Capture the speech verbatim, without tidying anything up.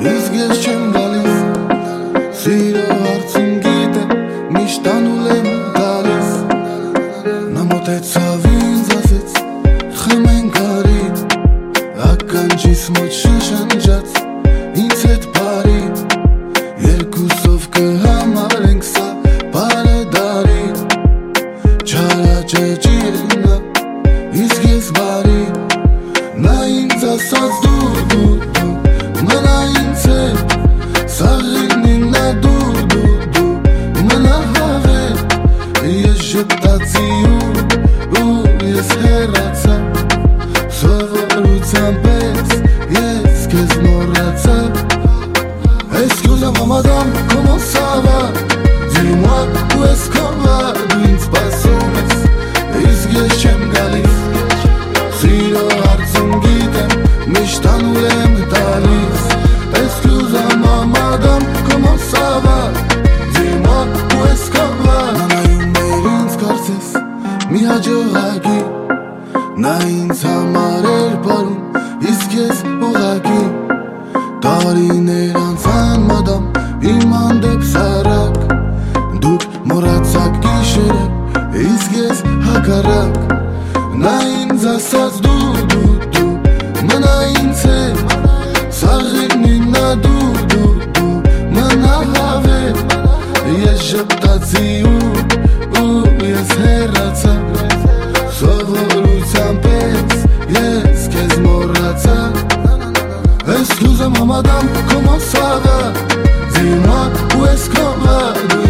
Իսկ ես չեմ գալիս, սիրո հարցում գիտեմ, միշտ անուլ եմ տալիս։ Նա մոտեցավ ինձ ասեց, խմենք արի, ականջիս մոտ շշնջաց, ինձ հետ բարի, երկուսով կհամարենք սա բարեդարի, չարաճեճիր նա, իսկ ես բարի, նա ինձ ասաց դու, դու, դու, մնա ինձ հետ, սաղինին նա դու, դու, դու, մնա հավետ, ես ժպտացի ու, ու ես հեռացա, սովորության պես ես քեզ մոռացա։ Excusez-moi madame, comment ça va? Dis-moi où est-ce qu'on va? Դու ինձ սպասում ես, իսկ ես չեմ գալիս, սիրո հարցում գիտեմ, միշտ անուլ եմ տալիս։ Excusez-moi madame, comment ça va? Dis-moi où est-ce qu'on va? Նա նայում էր ինձ կարծես մի հաջողակի, նա ինձ համար էր պարում, իսկ ես ուղղակի, տարիներ անցան մադամ, իմ հանդեպ սառակ, դուք մոռացաք գիշերը, իսկ ես հակառակ, նա ինձ ասաց դու, դու, դու, մնա ինձ հետ, սաղինին նա դու, դու, դու, մնա հավետ, ես ժպտացի ու, ու ես հեռացա, սովորության պես ես քեզ մոռացա։ Excusez-moi madame, comment ça va? Dis-moi où est-ce qu'on va?